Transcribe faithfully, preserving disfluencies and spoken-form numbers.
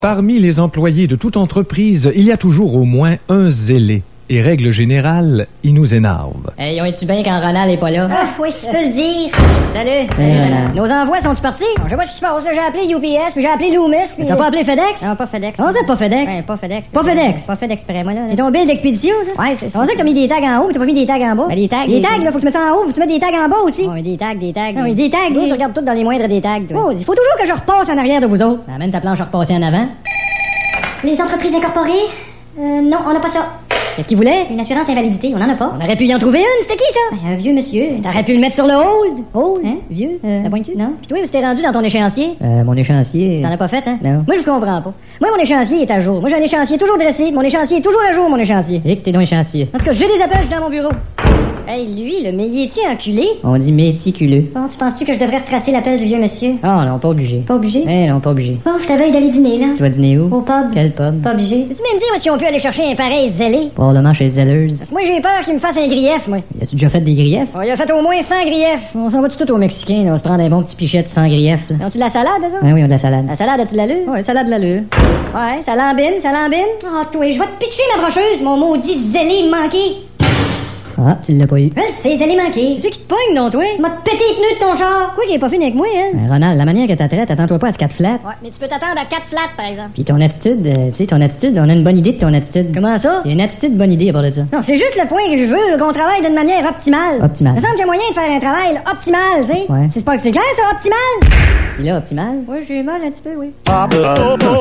Parmi les employés de toute entreprise, il y a toujours au moins un zélé. Et règle générale, il nous énerve. Hey, on est-tu bien quand Ronald est pas là? Ah, oui, tu peux le dire. Salut. Salut, Ronald. Nos envois sont-ils partis? Bon, je sais pas ce qui se passe, là. J'ai appelé U P S, puis j'ai appelé Loomis, puis... T'as pas appelé FedEx? Non, pas FedEx. On sait pas FedEx. Ouais, pas FedEx. Pas FedEx. Pas FedEx près, moi, là. C'est ton bill d'expédition, ça? Ouais, c'est ça. On sait que t'as mis des tags en haut, mais t'as pas mis des tags en bas. Ben, les tags, Les les- tags, là, faut que tu mettes ça en haut, faut que tu mettes des tags en bas aussi. Oh, mais des tags, des tags. Ah oui, des tags. Toi, oui. tu regardes tout dans les moindres des tags, toi. Oh, il faut toujours que je repasse en arrière de vous autres. Amène ta planche à repasser en avant. Les entreprises incorporées? Euh, non, on n'a pas ça. Qu'est-ce qu'il voulait? Une assurance invalidité, on en a pas. On aurait pu y en trouver une, c'était qui, ça? Ben, un vieux monsieur. T'aurais pu le mettre sur le hold. Hold? Hein? Vieux? Euh, La pointe-tu? non. Puis toi, où t'es rendu dans ton échéancier? Euh, mon échéancier... T'en as pas fait, hein? Non. Moi, je comprends pas. Moi, mon échéancier est à jour. Moi, j'ai un échéancier toujours dressé. Mon échéancier est toujours à jour, mon échéancier. Et que t'es dans échéancier. En tout cas, j'ai des appels, je suis dans mon bureau. Hey, lui, le métier enculé. On dit méticuleux. Bon, tu penses-tu que je devrais retracer l'appel du vieux monsieur? Ah non, pas obligé. Pas obligé? Eh non, pas obligé. Bon, je t'avais d'aller dîner, là. Tu vas dîner où? Au pub. Quel pub? Pas obligé. Peux-tu même dire où est-ce qu'on peut aller chercher un pareil zélé? Probablement chez Zellers. Parce que moi, j'ai peur qu'il me fasse un grief, moi. As-tu déjà fait des griefs? Oh, il a fait au moins cent griefs. On s'en va tout au Mexicain, là. On se prend des bons petits pichettes sans griefs, là. Ont-tu de la salade, ça? Ah oui, on a de la salade. La salade, as-tu de l'allure? Ouais, salade de l'allure. Ouais, ça lambine, ça lambine. Oh, toi, je vais te pitcher ma brocheuse, mon maudit zélé manqué. Ah, tu l'as pas eu. Hein, c'est zélé manqué. C'est qui te pogne, non, toi? M'a pété les pneus de ton char. Quoi qu'il est pas fini avec moi, hein? Ben, Ronald, la manière que t'as traite, attends-toi pas à ce quatre flat. Ouais, mais tu peux t'attendre à quatre flats, par exemple. Puis ton attitude, euh, tu sais, ton attitude, on a une bonne idée de ton attitude. Comment ça? Il y a une attitude bonne idée à part de ça. Non, c'est juste le point que je veux, qu'on travaille d'une manière optimale. Optimale. Il me semble qu'il y a moyen de faire un travail là, optimal, tu sais. Ouais. C'est pas que c'est clair, ça, optimal? Puis là, optimal. Oui, j'ai mal un petit peu, oui.